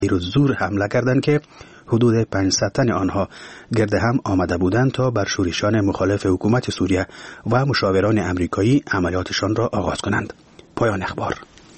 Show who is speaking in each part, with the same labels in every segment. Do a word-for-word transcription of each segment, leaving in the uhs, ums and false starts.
Speaker 1: دیروز زور حمله کردند که حدود پانصد تن آنها گرد هم آمده بودند تا بر شورشیان مخالف حکومت سوریه و مشاوران امریکایی عملیاتشان را آغاز کنند. پایان اخبار.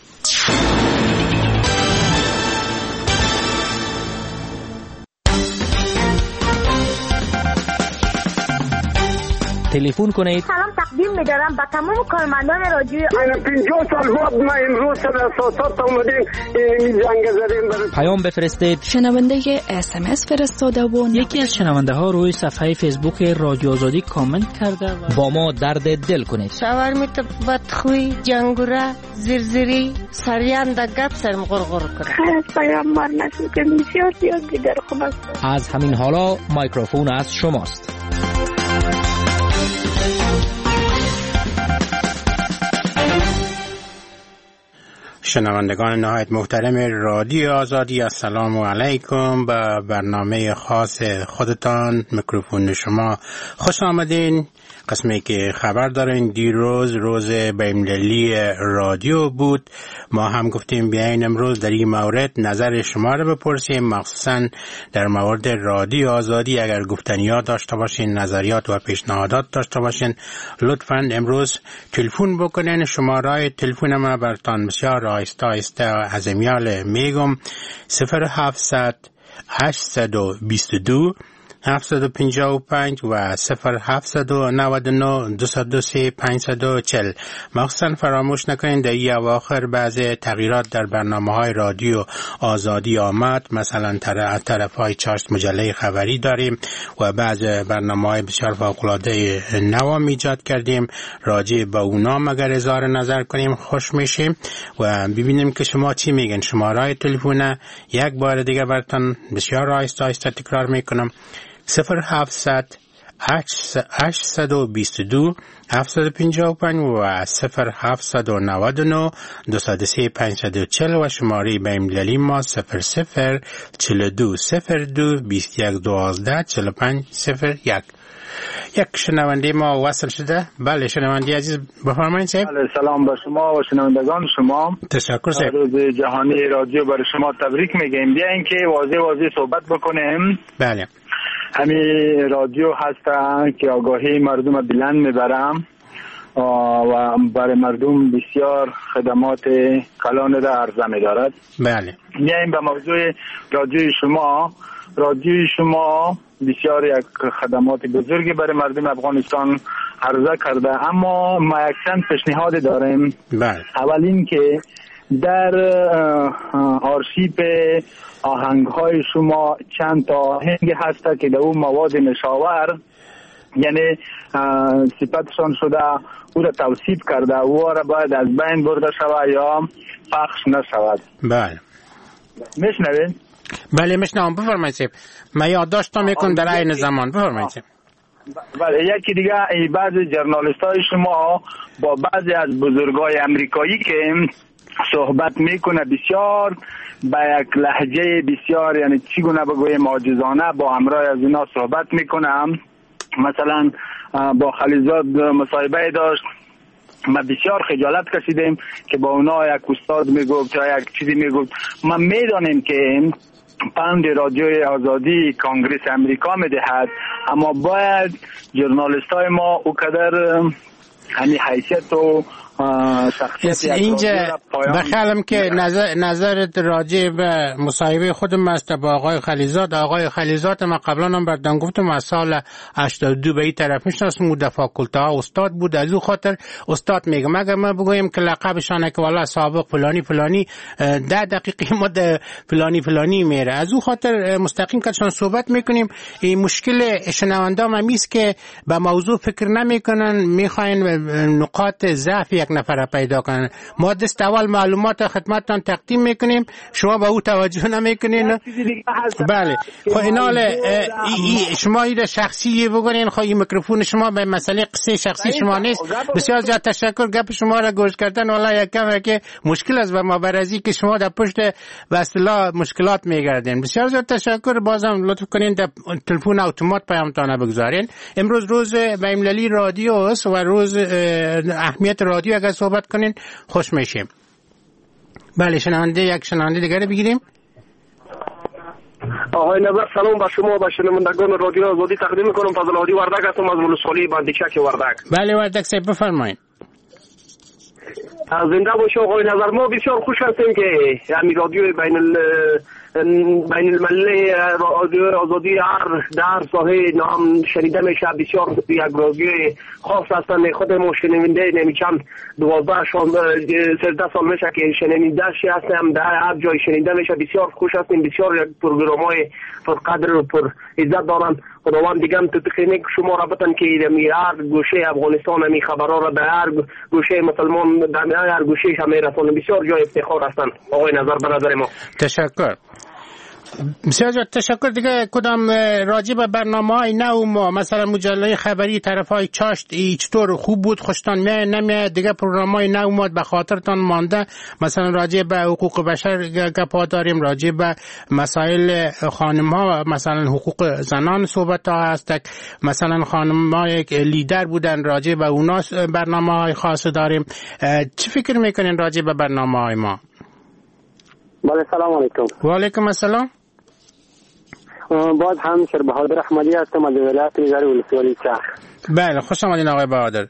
Speaker 2: تلفن کنید.
Speaker 3: سلام تقدیم می‌دارم به تمام کارمندان رادیو.
Speaker 4: من پنجاه سال بعد ما امروز سر اساسات اومدیم این جنگ زدیم برای
Speaker 2: پیام بفرستید.
Speaker 5: شنونده اس ام اس فرستاده و
Speaker 6: یکی از شنونده ها روی صفحه فیسبوک رادیو آزادی کامنت کرده و
Speaker 2: با ما درد دل کنید.
Speaker 7: شاورمیت بدخوی جنگوره زرزری سریان دا گپ سرم غرغر کنه.
Speaker 3: خیلی پیامبر نشد که بسیار زیاد دیگر خوب است.
Speaker 2: از همین حالا میکروفون از شماست.
Speaker 8: شنوندگان نهایت محترم رادیو آزادی، السلام علیکم. به برنامه خاص خودتان میکروفون شما خوش آمدین. قسمی که خبر دارین دیروز روز بین‌المللی رادیو بود. ما هم گفتیم بیاین امروز در این مورد نظر شما رو بپرسیم، مخصوصا در مورد رادیو آزادی. اگر گفتنیات داشته باشین، نظریات و پیشنهادات داشته باشین، لطفاً امروز تلفن بکنین. شماره تلفن ما براتون بسیار آهسته آهسته از امیال میگم: صفر هفتصد هشتصد و بیست و دو هفتصد و پنجاه و پنج و صفر هفتصد و نود و نه دویست و سه پانصد و چهل. مخصوصا فراموش نکنین در این اواخر بعض تغییرات در برنامه‌های رادیو آزادی آمد. مثلا از طرف‌های چارت مجله خبری داریم و بعض برنامه‌های بسیار فوق‌العاده نو ایجاد کردیم. راجع به اونا اگر اظهار نظر کنیم خوش میشیم و ببینیم که شما چی میگن. شماره تلفن یک بار دیگه براتون بسیار آهسته آهسته تکرار میکنم: صفر هفتصد هشتصد و بیست و دو هفتصد و پنجاه و پنج و صفر هفتصد و نود و نه دویست و سه پانصد و چهل و شماره بین‌المللی ما صفر صفر چهل و دو صفر دو بیست و یک دوازده چهل و پنج صفر یک. یک شنونده ما وصل شده. بله شنونده عزیز بفرمایید صاحب.
Speaker 4: بله سلام به شما و شنوندگان شما.
Speaker 8: تشکر صاحب.
Speaker 4: روز جهانی رادیو برای شما تبریک میگیم. بیاین که واضح واضح صحبت بکنیم.
Speaker 8: بله.
Speaker 4: همین رادیو هست که آگاهی مردم بلند میبرم و برای مردم بسیار خدمات کلان را عرضه می‌دارد.
Speaker 8: بله.
Speaker 4: میایم به موضوع رادیوی شما. رادیوی شما بسیار یک خدمات بزرگی برای مردم افغانستان عرضه کرده، اما ما یک چند پیشنهاد داریم.
Speaker 8: بله.
Speaker 4: اولین که در آرشیو آهنگ‌های شما چند تا آهنگ هست که در اون مواد نشاور، یعنی صفتشان شده او را توصیف کرده، او را باید از بین برده شود یا پخش نشود.
Speaker 8: بله.
Speaker 4: میشنوید؟
Speaker 8: بله میشنوم. بفرمایید. من یادداشت میکنم در عین زمان. بفرمایید.
Speaker 4: بله. یکی دیگه بعضی ژورنالیست‌های شما با بعضی از بزرگای امریکایی که صحبت میکنه بسیار با یک لهجه بسیار، یعنی چگونه بگویم معجزانه، با همراه از اینا صحبت میکنم. مثلا با خلیزاد مصاحبه داشت، ما بسیار خجالت کشیدیم که با اونا یک استاد میگفت یا یک چیزی میگفت. ما میدانیم که پند رادیوی آزادی کانگریس امریکا میدهد، اما باید ژورنالیست های ما او قدر همین حیثیت و
Speaker 8: اینجا بخیالم که نظر نظر راجع به مصاحبه خودم است با آقای خلیزاد. آقای خلیزاد ما قبلا هم بردن گفتم از سال هشتاد و دو به این طرف میشناسم، او در فاکولته ها استاد بود. از او خاطر استاد میگم اگر ما بگویم که لقبشانه که والا سابق فلانی فلانی ده دقیقه مد فلانی فلانی میره، از او خاطر مستقیم کاتشان صحبت میکنیم. این مشکل شنونده ما میست که به موضوع فکر نمیکنن، میخواین نقاط ضعف یک نفر پیدا کنن. ما دست اول معلومات خدمتتان تقدیم میکنیم، شما به او توجه نمیکنین. بله. خب اینال شما این شخصی بگوین. خب این میکروفون شما به مسئله قصه شخصی شما نیست. بسیار زیاد تشکر. گپ شما را گوش کردن والا یک کم که مشکل است و ما برازی که شما در پشت به اصطلاح مشکلات میگردین. بسیار زیاد تشکر. بازم لطف کنین در تلفن اتومات پیامتان بگذارین. امروز روز بین‌المللی رادیو است و روز اهمیت رادیو اگر صحبت کنین خوش میشیم. بله شنونده یک شنونده دیگه بگیریم.
Speaker 9: آقای نظر سلام به شما و شنوندگان رادیو آزادی تقدیم میکنم. فضل هادی وردک هستم از ولسوالی بندیچک وردک.
Speaker 8: بله وردک صاحب بفرمایید.
Speaker 9: زنده باشه آقای نظر. ما بسیار خوش هستیم که همین رادیو بین ال بین المللی رادیو آزادی هر در ساحه نام شنیده میشه. بسیار یک رادیو خاص هستن. خود ما شنونده نمی چند دوازده سیزده سال میشه که شنونده شی هستم. در هر جای شنیده میشه. بسیار خوش هستیم. بسیار یک پروگرام های پر قدر و پر عزت دارن. خداوند دیگه هم تو تخینه شما را بتن که می هر گوشه افغانستان می خبرها را در هر گوشه مسلمان در هر گوشه همه رسانه بسیار جای افتخار هستن. آقای نظر به نظر ما
Speaker 8: تشکر. بسیار تشکر. دیگه کدام راجع به برنامه‌های نو ما مثلا مجله خبری طرفای چاشت چطور خوب بود خوشتان میاد نمیاد؟ دیگه پروگرام‌های نو ما به خاطرتان مانده؟ مثلا راجع به حقوق بشر گپا داریم، راجع به مسائل خانم‌ها مثلا حقوق زنان صحبت ها هست، مثلا خانم‌ها یک لیدر بودن راجع به اونا برنامه‌های خاص داریم. چی فکر میکنین راجع به برنامه‌های ما؟
Speaker 9: بله سلام علیکم.
Speaker 8: و علیکم السلام.
Speaker 9: باز هم شر بهادر احمدی هستم از ولایت نیزار ولسوالی چرخ.
Speaker 8: بله خوش آمدین آقای بهادر.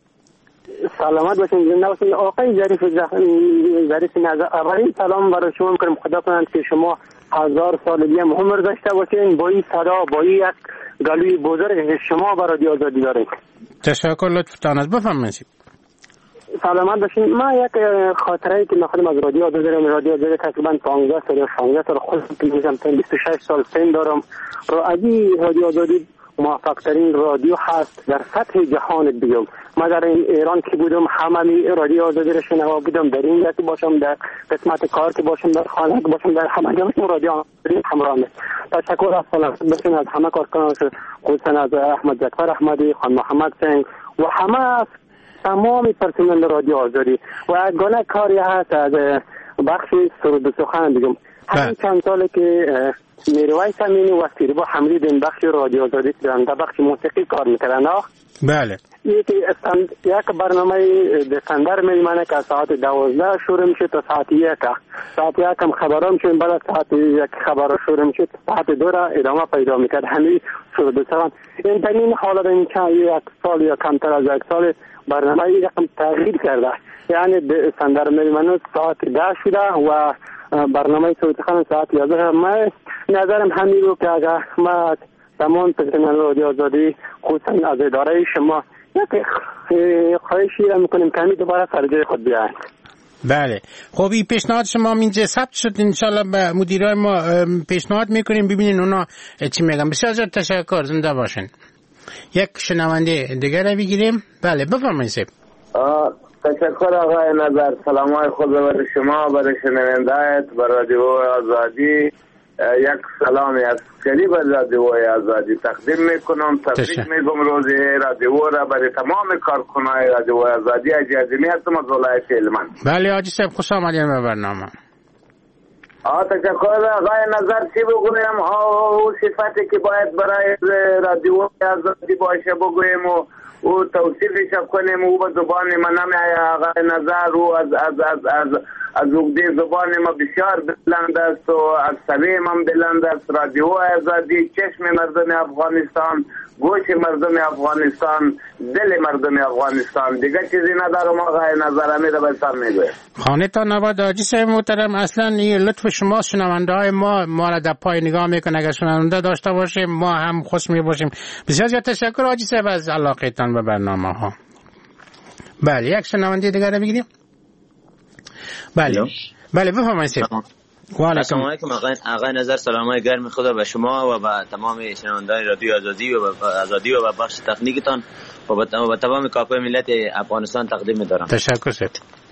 Speaker 9: سلامت باشین، زنده باشین. آقای ظریف ظریف نظر اولین سلام برای شما میکنم. خدا کنند که شما هزار سال دیگه عمر داشته باشین با این صدا با این یک گلوی بزرگ که شما برای رادیو آزادی دارید.
Speaker 8: تشکر لطفتان است. بفرمایید.
Speaker 9: سلامت باشین. ما یک خاطره که می‌خوام از رادیو آزادی دارم. رادیو آزادی تقریبا پانزده سال یا شانزده سال خودم که میگم بیست و شش سال سن دارم. رادیو رادیو آزادی موفق ترین رادیو هست در سطح جهان دیگه. ما در ایران که بودم همه رادیو آزادی رو شنوا بودم. در این که باشم در قسمت کار که باشم در خانه که باشم در همه جا رادیو آزادی همراه است. تشکر از سلامت باشین از همه کارکنان خصوصا از احمد جعفر احمدی، خان محمد سنگ و همه تمام پرسنل رادیو آزادی و گونه کاری هست از بخش سرود سخن دیگم. همین چند ساله که میرویس امینی و سیربا حمید این بخش رادیو آزادی در بخش موسیقی کار میکردن.
Speaker 8: بله.
Speaker 9: یکی یک برنامه دسامبر میمانه که ساعت دوازده شروع میشه تا ساعت یک. ساعت یک هم خبرها میشه، بعد ساعت یک خبرها شروع میشه ساعت دو را ادامه پیدا میکرد. همین سرود سخن این در این حالت این چند یک سال یا کمتر از یک سال برنامه یکم تغییر کرده. یعنی دسامبر میمانه ساعت ده شده و برنامه سرود سخن ساعت یازده. من نظرم همین رو که اگر ما تمام پرسنل رادیو آزادی خصوصا از اداره شما یک خواهشی را میکنیم که همین دوباره سر جای خود بیاین.
Speaker 8: بله. خب این پیشنهاد شما اینجا ثبت شد، انشالله به مدیرای ما پیشنهاد میکنیم ببینین اونا چی میگن. بسیار زیاد تشکر، زنده باشین. یک شنونده دیگر رو بگیریم. بله بفرمایید.
Speaker 10: تشکر آقای نظر. سلامای خود برای شما، برای شنونده‌ات، برای رادیو آزادی. یک سلامی از قریب از رادیو آزادی تقدیم میکنم. تبریک میگم روز رادیو را برای تمام کارکنان رادیو آزادی. اجازه هستم از ولایت هلمند.
Speaker 8: بله حاجی صاحب خوش آمدین به برنامه.
Speaker 10: آه تشکر آقای نظر. چی بگویم؟ او صفتی که باید برای رادیو آزادی باشه بگویم و او توصیفش کنیم. او به زبان ما نمیآید آقای نظر. او از از از از از عقده زبان ما بسیار بلند است و از سویم هم بلند است. رادیو آزادی چشم مردم افغانستان، گوش مردم افغانستان، دل مردم افغانستان. دیگه چیزی ندارم آقای نظر. امید بسر میگویم
Speaker 8: خانه تا نباد. حاجی صاحب محترم، اصلا این لطف شما شنونده های ما ما را در پای نگاه میکنه. اگر شنونده داشته باشیم ما هم خوش می باشیم. بسیار زیاد تشکر حاجی صاحب از علاقتان به برنامه ها. بله یک شنونده دیگر رو بگیریم. بله بله بفرمایید.
Speaker 11: السلام علیکم آقای نظر. سلامای گرم خدا به شما و به تمام شنوندگان رادیو آزادی و به آزادی و به بخش تکنیکتان و به تمام کاپای ملت افغانستان تقدیم می‌دارم.
Speaker 8: تشکر سید.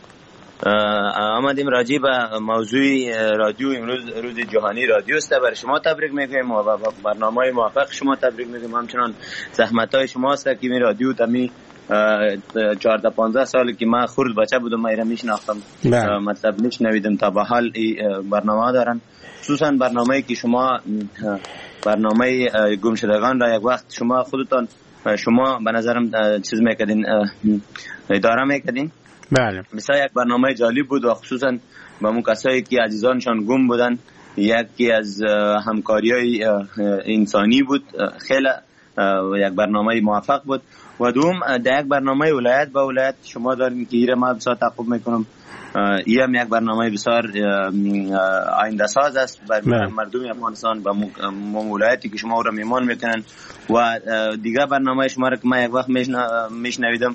Speaker 11: آمدیم راجع به موضوع رادیو امروز روز جهانی رادیو است. برای شما تبریک میگیم و به برنامه‌های موفق شما تبریک میگیم. همچنان زحمت‌های شما است که این رادیو تمی چهارده پانزده سال که من خرد بچه بودم من ایران میشناختم، مطلب میشنویدم تا به حال برنامه دارن. خصوصا برنامه‌ای که شما برنامه گمشدگان را یک وقت شما خودتان شما به نظرم چیز میکردین، اداره میکردین.
Speaker 8: بله.
Speaker 11: مثلا یک برنامه جالب بود و خصوصا با اون کسایی که عزیزانشان گم بودن یکی از همکاری‌های انسانی بود، خیلی یک برنامه موفق بود. و دوم در یک برنامه ولایت با ولایت شما داریم که ایره ما بسیار تعقیب میکنم. این هم یک برنامه بسیار آینده ساز است برای مردم افغانستان و ولایتی که شما او را میمان میکنن. و دیگه برنامه شما را که من یک وقت میشنویدم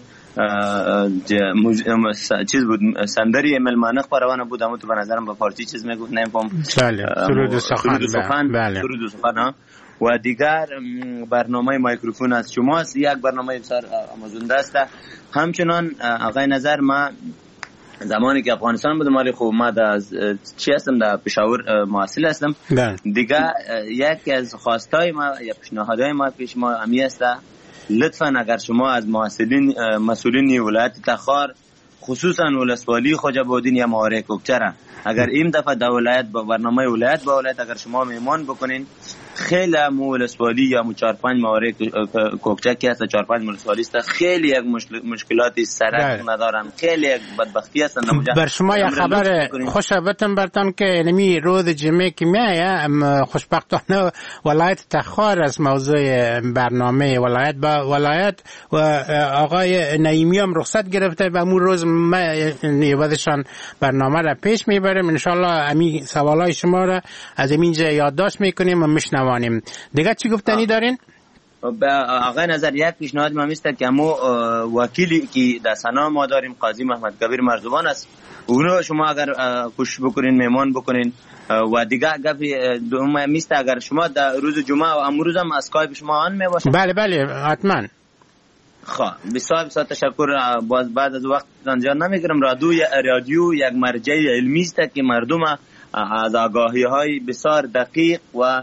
Speaker 11: چیز بود، سندری ملمانخ پروانه بود، اما تو به نظرم به فارسی چیز میگفت نمیفهم.
Speaker 8: بله سرود سخن.
Speaker 11: بله سرود سخن. و دیگر برنامه میکروفون از شماست، یک برنامه بسیار آموزنده است. همچنان آقای نظر، ما زمانی که افغانستان بودم مالی خوب ما در چی هستم در پشاور محصل هستم. دیگه یکی از خواستای ما یا پیشنهادهای ما پیش ما همی است، لطفا اگر شما از محصلین مسئولین ولایت تخار خصوصا ولسوالی خوجا بودین یا مهاره کوکچره، اگر این دفعه در ولایت با برنامه ولایت با ولایت اگر شما میمان بکنین، خیلی مولسوالی یا مو چهار پنج مهاره کوکچه که هست، چهار پنج مولسوالی است، خیلی یک مشکلاتی سرک ندارن، خیلی یک بدبختی هستن.
Speaker 8: بر شما یک خبر خوشبختم برتان که نمی روز جمعه که میایه خوشبختانه ولایت تخار از موضوع برنامه ولایت با ولایت و آقای نعیمی هم رخصت گرفته و امون روز ما نیوزشان برنامه را پیش میبریم. انشالله امی سوالای شما را از اینجا یادداشت میکنیم و میشنویم. دیگه چی گفتنی دارین؟
Speaker 11: آقای نظر، یک پیشنهاد ما میسته که مو وکیلی که در سنا ما داریم قاضی محمد کبیر مرزبان است، اونو شما اگر خوش بکنین میمان بکنین. و دیگه گفی دوم میسته اگر شما در روز جمعه و امروز هم اسکایپ شما آن میباشن.
Speaker 8: بله بله حتما.
Speaker 11: خب بسیار بسیار تشکر. باز بعد از وقت زیاد نمیگیرم. رادیو رادیو یک مرجع علمی است که مردم از آگاهی های بسیار دقیق و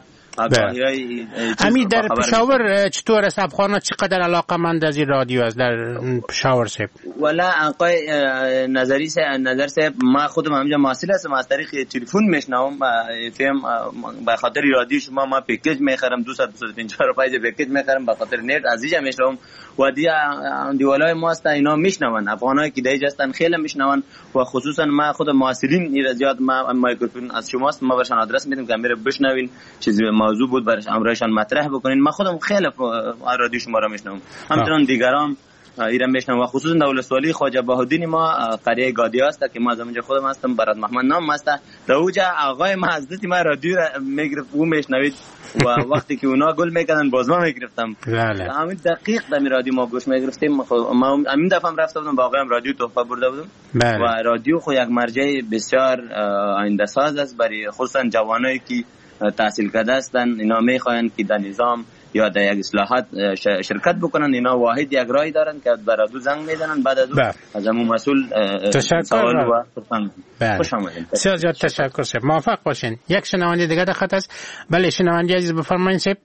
Speaker 8: امی در پشاور چطور است؟ افغان چقدر علاقه مند از این رادیو است در پشاور سیب؟
Speaker 11: والا آقای نظری سے نظر سے ما خودم همینجا محصل هستم، از طریق تلفن میشنوم. فهم به خاطر رادیو شما ما پکیج میخرم دویست تا دویست و پنجاه روپیه پکیج میخرم به خاطر نت از اینجا میشنوم. و دی دیوالای ما است اینا میشنون، افغانایی که دیگه هستن خیلی میشنون. و خصوصا ما خود محصلین این زیاد ما میکروفون از شماست، ما برشان آدرس میدیم که میره بشنوین چیزی موضوع بود برش امرایشان مطرح بکنین. من خودم خیلی رادیو شما را میشنوم، همچنان دیگران ایران میشنوم. و خصوصا دولت‌والی خواجه بهادین ما قریه گادی است که ما از اونجا خودم هستم، برات محمد نام است. در اونجا آقای ما حضرت ما رادیو میگرفت و میشنوید و وقتی که اونا گل میکردن باز ما میگرفتم. همین دقیق در رادیو ما گوش میگرفتیم. ما همین دفعه هم رفته بودم با آقایم رادیو تحفه برده بودم. و رادیو خو یک مرجع بسیار آینده ساز است برای خصوصا جوانایی که تحصیل کرده هستن. اینا میخواین که در نظام یا در یک اصلاحات شرکت بکنن، اینا واحد یک رای دارن که برای دو زنگ میزنن، بعد از از همون مسئول سوال و پرسان. خوش آمدید.
Speaker 8: بسیار زیاد تشکر سید، موفق باشین. یک شنونده دیگه در خط است. بله شنونده عزیز بفرمایید سید.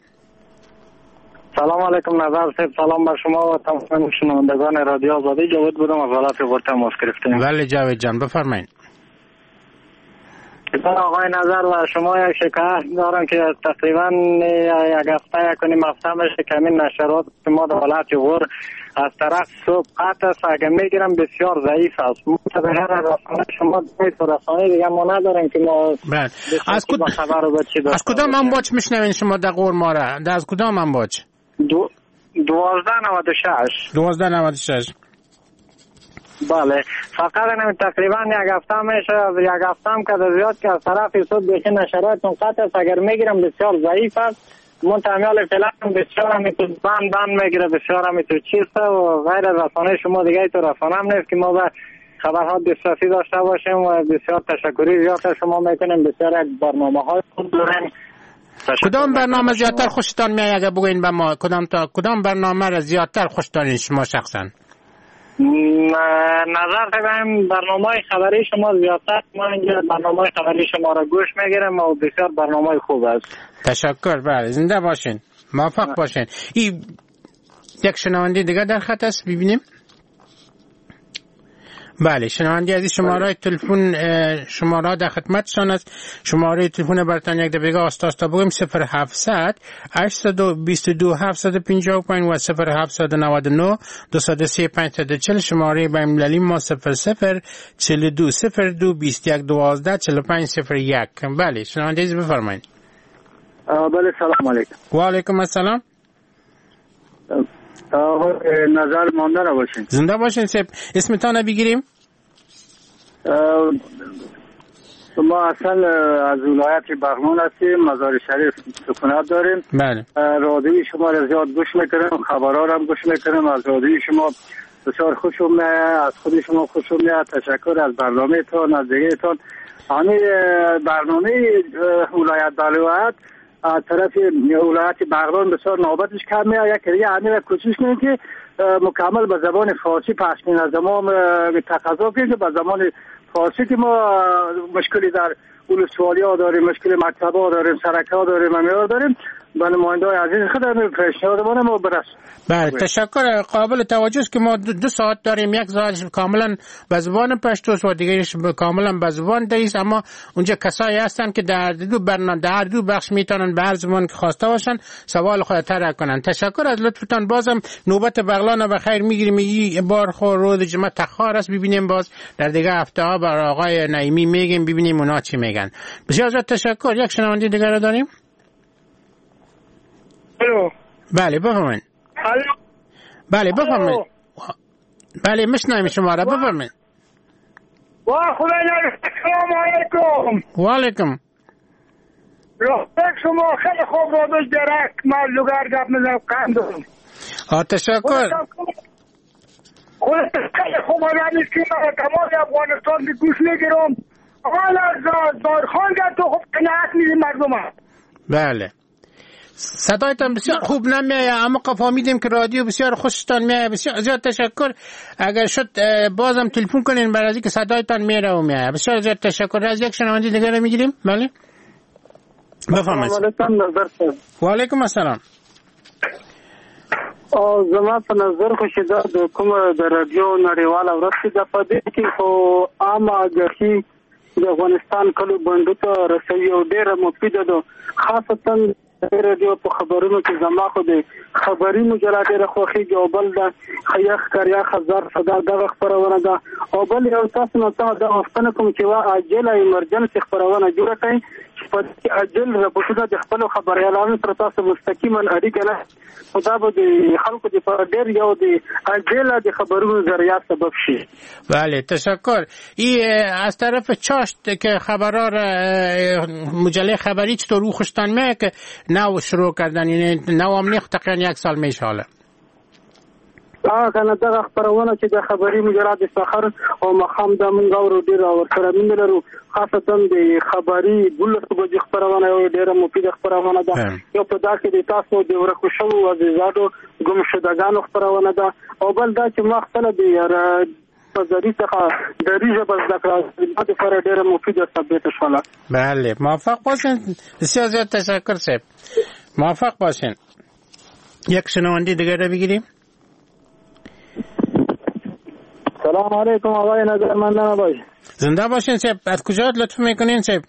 Speaker 9: سلام علیکم نظر سید، سلام بر شما و تمام شنوندگان رادیو آزادی. جاوید بودم از ولایت ورته تماس گرفتم.
Speaker 8: بله جاوید جان بفرمایید.
Speaker 9: آقای نظر و شما یک شکایت دارم که تقریبا یک هفته یک کنیم هفته میشه که همین نشرات ما در ولایت ور از طرف صبح قطع است، اگر میگیرم بسیار ضعیف است. متبهر رسانه شما تو رسانه دیگه ما نداریم که ما
Speaker 8: از کدام خبر رو چی از کدام منبع میشنوین شما در قور ما را؟ از کدام منبع؟
Speaker 9: دو دوازده نود و شش
Speaker 8: دوازده نود و شش.
Speaker 9: بله فقط نمی تقریبا یک هفته میشه، یک هفته هم که زیاد که از طرف صد بیخی نشراتون قطع است، اگر میگیرم بسیار ضعیف است. منتمیال فعلا بسیار همی تو بند بند میگیره، بسیار همی تو چیست و غیر رسانه شما دیگه تو رسانه هم نیست که ما به خبرها دسترسی داشته باشیم. و بسیار تشکری زیاد شما میکنیم، بسیار یک برنامه های خوب داریم.
Speaker 8: کدام برنامه زیادتر خوشتان میاد اگر بگوین به ما؟ کدام تا کدام برنامه را زیادتر خوشتان شما شخصا؟
Speaker 9: نظر دارم برنامه خبری شما زیادتر، ما اینجا برنامه خبری شما را گوش میگیرم و بسیار برنامه خوب است.
Speaker 8: تشکر. بله زنده باشین، موفق باشین. این یک شنونده دیگه در خط است، ببینیم. بله شنونده عزیز شماره تلفن شماره در خدمتشان است. شماره تلفن برتان یک دقیقه آستاست تا بگیم صفر هفتصد هشتصد و بیست و دو هفتصد و پنجاه و پنج و صفر هفتصد و نود و نه دویست و سی پانصد و چهل. شماره بین‌المللی ما صفر صفر چهل و دو صفر دو بیست و یک دوازده چهل و پنج صفر یک. بله شنونده عزیز بفرمایید.
Speaker 9: بله سلام علیکم.
Speaker 8: و علیکم السلام.
Speaker 9: نظر مانده را باشین.
Speaker 8: زنده باشین سب. اسمتان بگیریم؟
Speaker 9: ما اصلا از ولایت بغمان هستیم، مزار شریف سکونت داریم.
Speaker 8: بله.
Speaker 9: رادیوی شما را زیاد گوش میکنم، خبرها را هم گوش میکنم. از رادیوی شما بسیار خوشم میاد، از خود شما خوشم میاد. تشکر از برنامه تان، از دیگه تان. همین برنامه ولایت بلوعت از طرف ولایت بغلان بسیار نوبتش کم میاد. یک کلیه همین را کوشش کنیم که مکمل به زبان فارسی پخش کنیم. از زمان تقاضا کنیم که به زمان فارسی که ما مشکلی در ولسوالی ها داریم، مشکل مکتب ها داریم، سرک ها داریم، امیار داریم، به نماینده های عزیز خودم پیشنهاد ما ما برس.
Speaker 8: بله تشکر. قابل توجه است که ما دو, دو ساعت داریم، یک ساعتش کاملا به زبان پشتو است و دیگرش کاملا به زبان دری است، اما اونجا کسایی هستند که در دو برنامه در دو بخش میتونن به هر زبان که خواسته باشن سوال خود طرح کنن. تشکر از لطفتان. بازم نوبت بغلان به خیر میگیریم. این بار خور روز جمعه تخار است، ببینیم باز در دیگه هفته ها بر آقای نعیمی میگیم، ببینیم اونا چی میگن. بسیار زیاد تشکر. یک شنونده دیگر رو داریم.
Speaker 12: الو.
Speaker 8: بله بفرمایید.
Speaker 12: الو.
Speaker 8: بله بفرمایید. بله میشنویم شما را، بفرمایید.
Speaker 12: وا خدای نگهدار. السلام علیکم.
Speaker 8: و علیکم.
Speaker 12: رفیق شما خیلی خوب رو درک مالوگر گپ میزنم کندم.
Speaker 8: ها تشکر.
Speaker 12: خودت خیلی خوب آدمی که من تمام افغانستان که گوش میگیرم. حالا دارخان گرد تو خوب قناعت میدیم مردم هم.
Speaker 8: بله صدایتان بسیار خوب نمیایه، اما فهمیدیم که رادیو بسیار خوشتان میایه. بسیار زیاد تشکر. اگر شد بازم تلفن کنین برای اینکه صدایتان میره و میایه. بسیار زیاد تشکر. از یک شنونده دیگه رو میگیریم. بله بفرمایید. و علیکم السلام.
Speaker 9: او زما په نظر خو چې دا د کومه د رادیو نړیواله ورځ ده په دې کې خو عام آګاهي د افغانستان کلو بندو ته رسوي او ډېره مفیده ده. خاصتا رادیو په خبرونو کې زما خو د خبري مجله ډېره خوښېږي او بل د خیخ کریا خزر صدا دغه خپرونه ده او بل یو تاسو نه ته دا غوښتنه کوم چې وا عاجله ایمرجنسي خپرونه جوړه کړئ چې په دې عاجل رپورټونه د خپلو خبریالانو سره تاسو مستقیما اړیکه نه خدا به د خلکو د په ډېر یو د عاجله د خبرونو ذریعه سبب شي.
Speaker 8: بله تشکر. این از طرف چاشت که خبرار مجله خبری چطور رو خوشتان میه که نو شروع کردن، یعنی نو هم نیخ تقریبا یک سال میشه حالا.
Speaker 9: آه کنه دغه خبرونه چې د خبري مجله د سحر او مخام د مونږ ورو ډیر ورسره مين لرو، خاصتا د خبري دولس بجې خبرونه یو ډیره مفیده خبرونه ده. یو په دا کې د تاسو د ورکو شو او د زادو ګم شدګانو خبرونه ده او بل دا چې مختلف دي په ذری څخه د ریجه بس د کړه د ډیره مفیده ثابت شوله.
Speaker 8: بله موافق باشین. بسیار زیاد تشکر صاحب. موافق باشین. یک شنونده دیگه رو بگیریم.
Speaker 9: سلام علیکم آقای نظرمندان باش.
Speaker 8: زنده باشین صاحب. از کجا لطف میکنین صاحب؟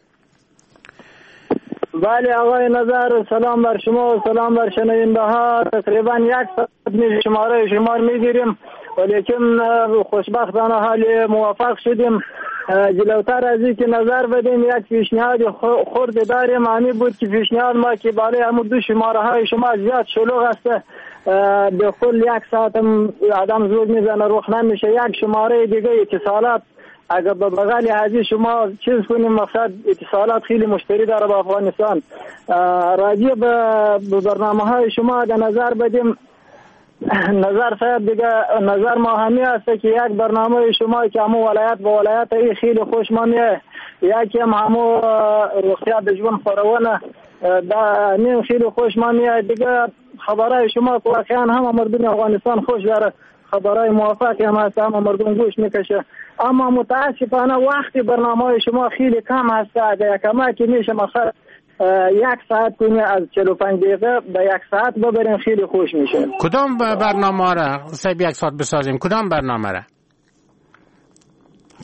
Speaker 9: بله آقای نظر سلام بر شما و سلام بر شنونده ها. تقریبا یک ساعت شماره شمار میگیریم ولیکن خوشبختانه حال موافق شدیم. جلوتر از این که نظر بدیم یک پیشنهاد خورد داریم. همی بود که پیشنهاد ما که بالای همون دو شماره های شما زیاد شلوغ است، به کل یک ساعت هم آدم زود میزنه روخ نمیشه. یک شماره دیگه اتصالات اگر به بغل حاجی شما چیز کنیم، مقصد اتصالات خیلی مشتری داره با افغانستان. راجع به برنامه های شما در نظر بدیم. نظر صاحب دیگه نظر ما همی است که یک برنامه شما که همو ولایت با ولایت ای خیلی خوش ما میه، یکی هم همو رخصت دجون خورونه دا نیم خیلی خوش ما میه. دیگه خبرهای شما که واقعا هم مردم افغانستان خوش داره، خبرهای موافقی هم هست، هم مردم گوش میکشه. اما متاسفانه وقتی برنامه شما خیلی کم هست. اگر کما که میشه مقصد یک ساعت کنی از چهل و پنج دقیقه به یک ساعت ببرین خیلی خوش میشه.
Speaker 8: کدام برنامه را صاحب یک ساعت بسازیم؟ کدام برنامه را؟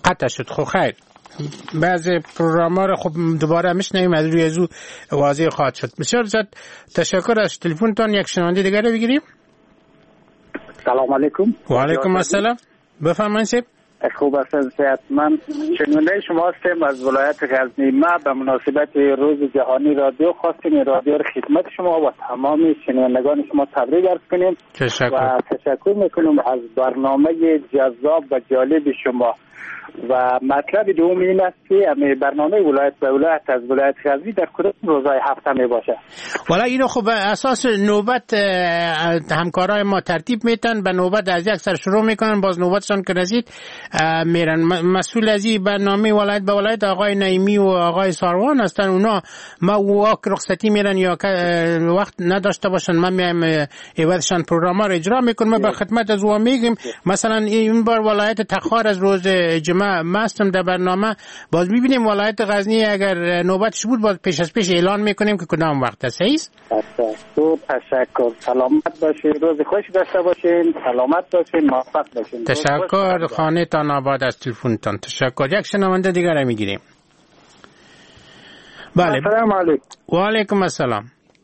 Speaker 8: قطع شد. خب خیر بعضی پروگرام ها رو خب دوباره میشنویم از روی ازو واضح خواهد شد. بسیار زیاد تشکر. از تلفنتان یک شنونده دیگر رو بگیریم.
Speaker 13: سلام علیکم.
Speaker 8: و علیکم السلام. بفرمایید سیب.
Speaker 13: خوب است صحت. من شنونده شما هستم از ولایت غزنی. ما به مناسبت روز جهانی رادیو خواستیم رادیو رو خدمت شما و تمام شنوندگان شما تبریک عرض کنیم و تشکر میکنم از برنامه جذاب و جالب شما. و مطلب دوم این است که برنامه ولایت به ولایت از ولایت غزنی در کدام روزهای هفته می باشه؟
Speaker 8: والا اینو خب اساس نوبت همکارای ما ترتیب میتن، به نوبت از یک سر شروع میکنن، باز نوبتشان که رسید میرن. مسئول از این برنامه ولایت به ولایت آقای نعیمی و آقای ساروان هستن. اونا ما واک رخصتی میرن یا وقت نداشته باشن ما میایم ایوادشان پروگرام رو اجرا میکنیم. ما به خدمت از او میگیم مثلا این بار ولایت تخار از روز جمعه ما هستم در برنامه، باز میبینیم ولایت غزنی اگر نوبتش بود باز پیش از پیش اعلان میکنیم که کدام وقت است. صحیح؟
Speaker 13: تو تشکر. سلامت باشین، روز خوش داشته باشین، سلامت باشین، موفق باشین.
Speaker 8: تشکر. خانه تان آباد از تلفنتان. تشکر. یک شنونده دیگر میگیریم. بله.
Speaker 12: السلام علیکم.
Speaker 8: و علیکم السلام.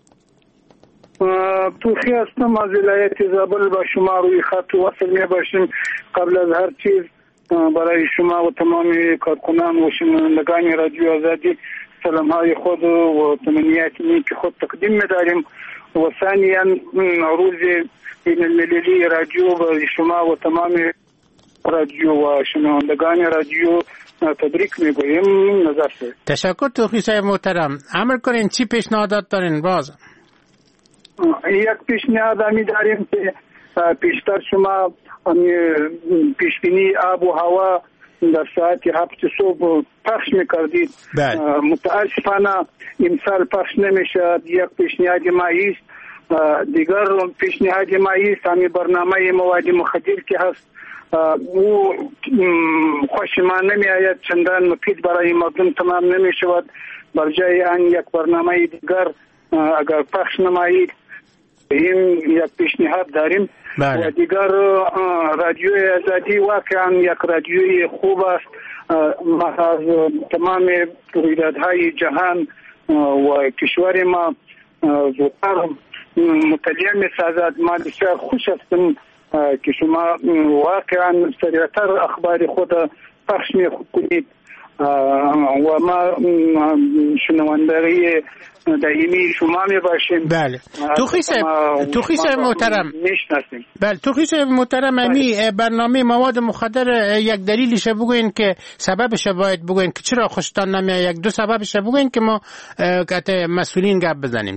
Speaker 12: توخی هستم از ولایت زابل. با شما روی خط وصل می باشیم. قبل از هر چیز برای شما و تمام کارکنان و شنوندگان رادیو آزادی سلام های خود و تمنیات نیک خود تقدیم می‌داریم و ثانیاً روز بین المللی رادیو برای شما و تمام رادیو و شنوندگان رادیو تبریک میگویم. نظر شد.
Speaker 8: تشکر توخی صاحب محترم. عمل کنین چی پیشنهادات دارین؟ باز
Speaker 12: یک پیشنهاد همی داریم که پیشتر شما پیشبینی آب و هوا در ساعت هفت صبح پخش میکردید. متاسفانه امسال پخش نمیشد. یک پیشنهاد ما است. دیگر پیشنهاد ما است همین برنامه مواد مخدر که هست او خوش ما نمی آید، چندان مفید برای مردم تمام نمی شود. بر جای آن یک برنامه دیگر اگر پخش نمایید این یک پیشنهاد داریم.
Speaker 8: بله.
Speaker 12: و دیگر رادیوی آزادی واقعا یک رادیوی خوب است. ما از تمام رویدادهای جهان و کشور ما زودتر مطلع می سازد. ما بسیار خوش هستم که شما واقعا سریعتر اخبار خود پخش می کنید و ما شنوندگی دائمی شما می باشیم.
Speaker 8: بله. توخی صاحب توخی صاحب محترم
Speaker 12: میشناسیم.
Speaker 8: بله توخی صاحب محترم امی برنامه مواد مخدر یک دلیلش بگوین که سببش باید بگوین که چرا خوشتان نمیاد. یک دو سببش بگوین که ما که مسئولین گپ بزنیم.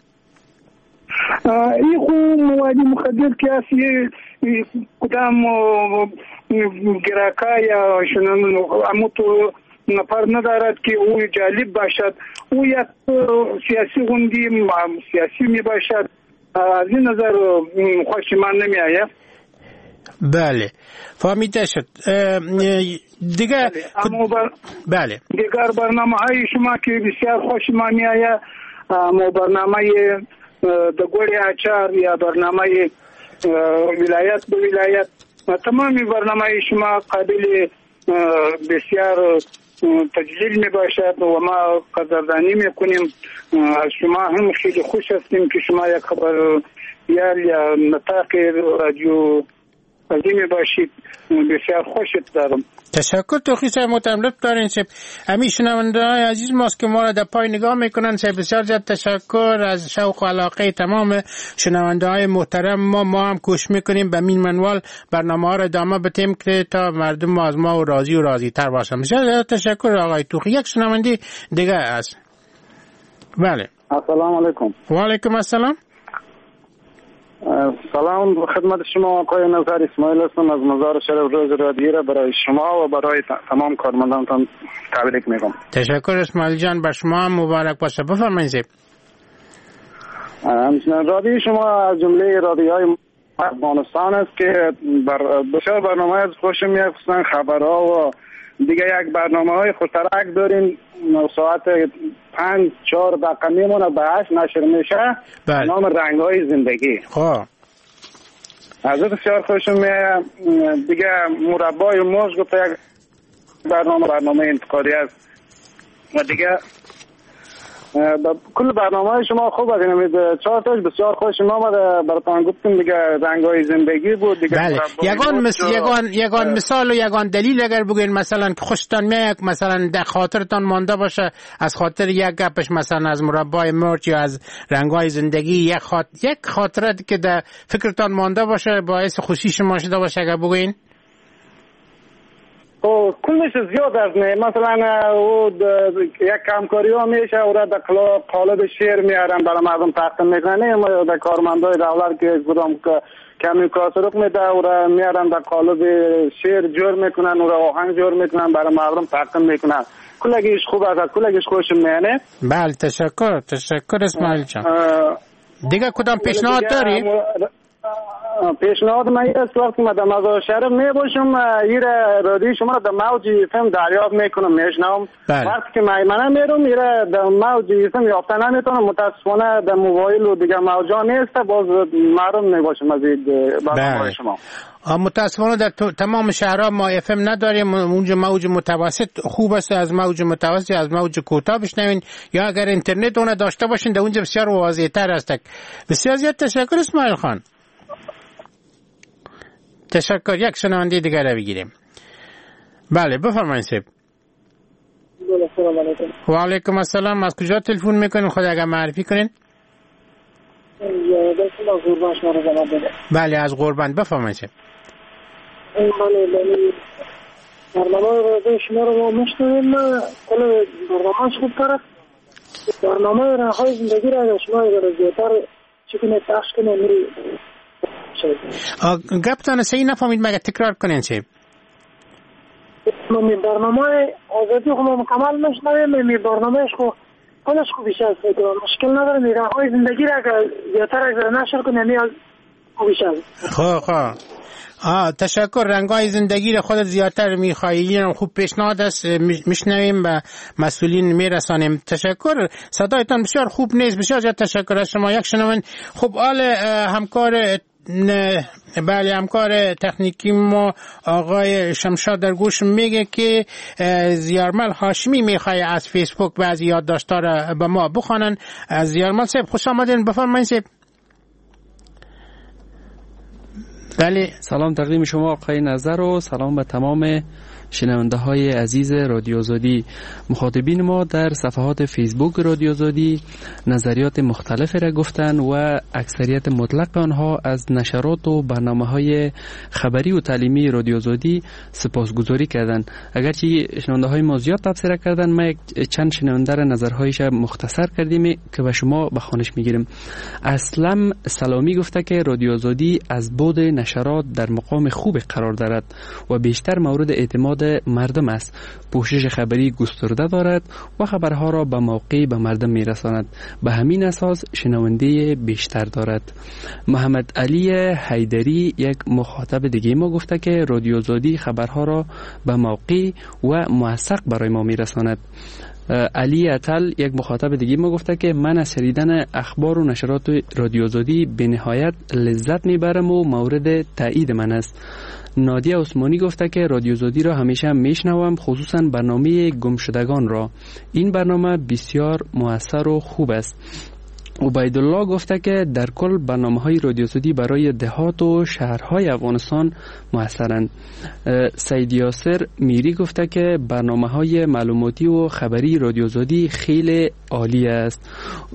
Speaker 12: این خو مواد مخدر که اصلی کدام گراکا یا شنون اموتو نفر ندارد که او جالب باشد. او یک سیاسی غندی سیاسی می باشد. از این نظر خوش من نمی آید.
Speaker 8: بله فهمیده شد. دیگه
Speaker 12: بر...
Speaker 8: بله
Speaker 12: دیگر برنامه های شما که بسیار خوش من می آید. مو برنامه دگوری آچار یا برنامه ولایت به ولایت تمامی برنامه شما قابل بسیار تجلیل می باشد و ما قدردانی می کنیم. شما هم خیلی خوش هستیم که شما یک خبر یا یا نطاق رادیو قدیمی باشید. بسیار خوشت دارم.
Speaker 8: تشکر توخی صاحب محترم. لطف دارین صاحب. همین شنونده‌های عزیز ماست که ما را در پای نگاه میکنن. صاحب بسیار زیاد تشکر از شوق و علاقه تمام شنونده‌های محترم. ما ما هم کوشش میکنیم به این منوال برنامه ها را ادامه بدیم که تا مردم ما از ما و راضی و راضی تر باشن. بسیار زیاد تشکر آقای توخی. یک شنونده دیگه است. بله.
Speaker 13: السلام علیکم.
Speaker 8: و علیکم السلام.
Speaker 13: سلام خدمت شما آقای نظر اسماعیل هستم از مزار شرف روز رادیو را برای شما و برای تمام کارمندانتان تبریک میگم.
Speaker 8: تشکر اسماعیل جان. بر شما هم مبارک باشه. بفرمایید.
Speaker 13: همچنین رادیو شما از جمله رادیوهای افغانستان است که بر بسیار برنامه از خوش میاد، خصوصا خبرها و دیگه یک برنامه های خوشترک دارین. ساعت پنج چهار دقیقه میمونه به هشت نشر میشه. نام رنگ های زندگی.
Speaker 8: خب
Speaker 13: از بسیار خوشم میاد. دیگه مربای موز گفت یک برنامه برنامه انتقادی است و دیگه کل برنامه شما خوب است. یعنی چهار تاش بسیار خوش ما آمد. براتون گفتیم دیگه رنگ‌های زندگی بود دیگه.
Speaker 8: بله. یگان مس... یگان یگان مثال و یگان دلیل اگر بگین مثلا که خوشتان میاد مثلا در خاطرتان مانده باشه از خاطر یک گپش مثلا از مربای مرچ یا از رنگ‌های زندگی یک خاط... یک خاطره که در فکرتان مانده باشه باعث خوشی شما شده باشه اگر بگین.
Speaker 13: او کلش زیاد است. نه مثلا او یک کمکاری ها میشه او را در قالب شعر میارن برای مردم تقدیم میکنن. ما در کارمندای دولت که کدام کمی کاسرک میده او را میارن در قالب شعر جور میکنن او را آهنگ جور میکنن برای مردم تقدیم میکنن. کلگیش خوب است. کلگیش خوش میانه.
Speaker 8: بله تشکر تشکر اسماعیل جان. دیگه کدام پیشنهاد داری؟
Speaker 13: پیشنهاد من است وقتی من در مزار شریف می باشم ایره رادیو شما در موج فم دریافت میکنم میشنم. وقتی که میمنه میرم ایره در موج فم یافته نمیتونم متاسفانه در موبایل و دیگه موجا نیست باز معلوم نباشم از این برنامه شما.
Speaker 8: متاسفانه در تمام شهرها ما اف ام نداریم. اونجا موج متوسط خوب است. از موج متوسط از موج کوتاه بشنوین یا اگر اینترنت اون داشته باشین در اونجا بسیار واضح تر است. بسیار زیاد تشکر اسماعیل خان. تشکر. یک شنونده دیگر را بگیریم. بله بفرمایید صاحب.
Speaker 14: سلام علیکم.
Speaker 8: و علیکم السلام. از کجا تلفن میکنین خود اگر معرفی کنین؟
Speaker 14: از قربان شما رو جناب بده.
Speaker 8: بله از قربان بفرمایید صاحب.
Speaker 14: بله بله برنامه رادیو شما رو ما میشنویم. کل برنامه‌اش خوب طرف برنامه رنگ‌های زندگی را شما اگر زیادتر چکنه پخش کنه میری
Speaker 8: گپتان صحیح نفهمید مگه تکرار کنین صاحب.
Speaker 14: می برنامه آزادی خو مکمل میشنویم. می برنامهش خو کلش خوبیش است. مشکل نداره. می رنگ‌های زندگی را اگر زیادتر اگر نشر کنه می خوبیش است.
Speaker 8: خب خب آه تشکر. رنگ‌های زندگی را خودت زیادتر می‌خواهی خوب پیشنهاد است. میشنویم و مسئولین میرسانیم. تشکر. صدایتان بسیار خوب نیست. بسیار زیاد تشکر از شما. یک شنوند خب آل همکار نه بله همکار تکنیکی ما آقای شمشاد در گوش میگه که زیارمل هاشمی میخوای از فیسبوک بعضی یادداشت‌ها را به ما بخوانن. از زیارمل صاحب خوش آمدین. بفرمایید صاحب.
Speaker 15: بله سلام تقدیم شما آقای نظر و سلام به تمام شنونده های عزیز رادیو آزادی. مخاطبین ما در صفحات فیسبوک رادیو آزادی نظریات مختلف را گفتن و اکثریت مطلق آنها از نشرات و برنامه های خبری و تعلیمی رادیو آزادی سپاسگزاری کردند. اگرچه شنونده های ما زیاد تبصره کردن ما یک چند شنونده را نظرهایش مختصر کردیم که به شما به خوانش میگیریم. اسلم سلامی گفته که رادیو آزادی از بعد نشرات در مقام خوب قرار دارد و بیشتر مورد اعتماد مردم است. پوشش خبری گسترده دارد و خبرها را به موقع به مردم میرساند. به همین اساس شنونده بیشتر دارد. محمد علی حیدری یک مخاطب دیگه ما گفته که رادیو آزادی خبرها را به موقع و موثق برای ما میرساند. علی عطل یک مخاطب دیگه ما گفته که من از شنیدن اخبار و نشرات رادیو آزادی به نهایت لذت میبرم و مورد تایید من است. نادیه عثمانی گفته که رادیو آزادی را همیشه میشنوم، خصوصا برنامه گمشدگان را. این برنامه بسیار مؤثر و خوب است. عبیدالله گفته که در کل برنامه‌های رادیو آزادی برای دهات و شهرهای افغانستان موثرند. سید یاسر میری گفته که برنامه‌های معلوماتی و خبری رادیو آزادی خیلی عالی است.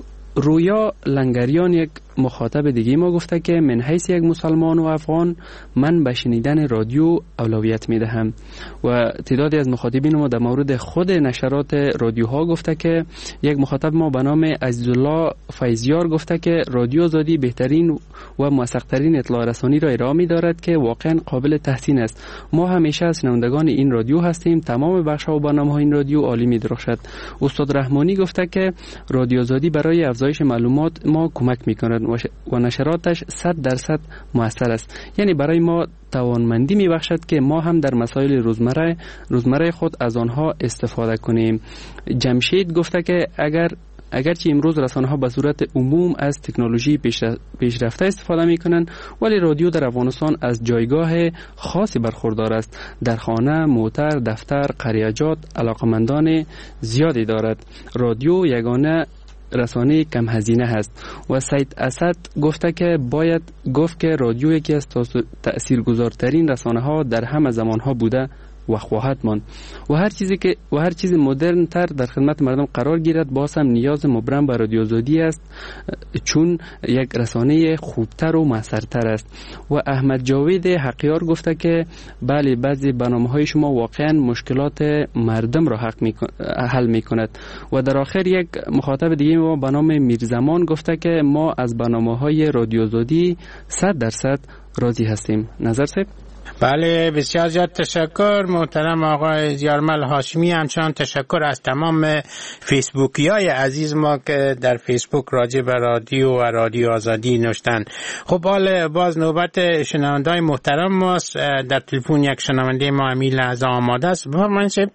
Speaker 15: رویا لنگریان یک مخاطب دیگه ما گفته که من حیث یک مسلمان و افغان من به شنیدن رادیو اولویت می دهم. و تعدادی از مخاطبین ما در مورد خود نشرات رادیوها گفته که یک مخاطب ما به نام عزیزالله فیضیار گفته که رادیو آزادی بهترین و موثق‌ترین اطلاع رسانی را ارائه می دارد که واقعا قابل تحسین است. ما همیشه از شنوندگان این رادیو هستیم. تمام بخش‌ها و برنامه‌های این رادیو عالی می درخشد. استاد رحمانی گفته که رادیو آزادی برای افزایش معلومات ما کمک می کند و نشراتش صد درصد موثر است. یعنی برای ما توانمندی می بخشد که ما هم در مسائل روزمره روزمره خود از آنها استفاده کنیم. جمشید گفته که اگر اگرچه امروز رسانه ها به صورت عموم از تکنولوژی پیشرفته استفاده می کنند، ولی رادیو در افغانستان از جایگاه خاصی برخوردار است. در خانه، موتر، دفتر، قریجات علاقمندان زیادی دارد. رادیو یگانه رسانه کم هزینه هست و سید اسد گفته که باید گفت که رادیو یکی از تاثیرگذارترین رسانه ها در همه زمان ها بوده و خواهد ماند و هر چیزی که و هر چیز مدرن تر در خدمت مردم قرار گیرد باز هم نیاز مبرم به رادیوزادی است، چون یک رسانه خوبتر و موثرتر است. و احمد جاوید حقیار گفته که بله، بعضی برنامه‌های شما واقعا مشکلات مردم را حق می حل می‌کند. و در آخر یک مخاطب دیگه ما به نام میرزمان گفته که ما از برنامه‌های رادیوزادی صد درصد راضی هستیم. نظر صاحب؟
Speaker 8: بله، بسیار زیاد تشکر محترم آقای زیارمل هاشمی. همچنان تشکر از تمام فیسبوکی های عزیز ما که در فیسبوک راجع به رادیو و رادیو آزادی نوشتن. خب حال باز نوبت شنونده های محترم ماست. در تلفن یک شنونده ما امیل لحظه آماده است. بفرمایید.